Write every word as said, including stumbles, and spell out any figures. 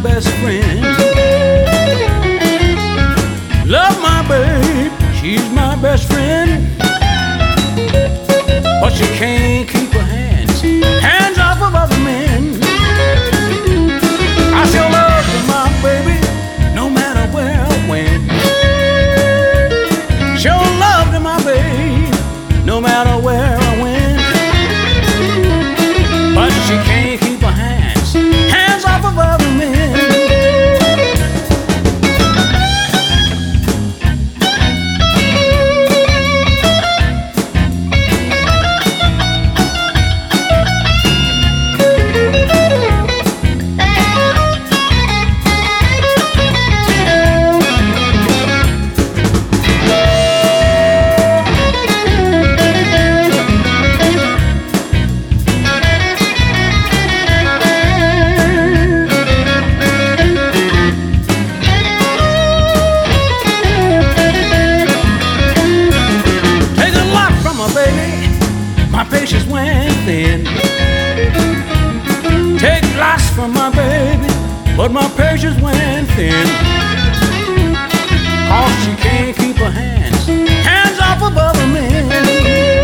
best friend. Love my babe, she's my best friend. But she can't keep her hands, hands off of other men. I still love my baby, no matter where or when. Show love to my baby, no matter where or when. But she can't keep her hands, hands off of other men. My patience went thin. Take lots from my baby, but my patience went thin. Cause she can't keep her hands, hands off of other men.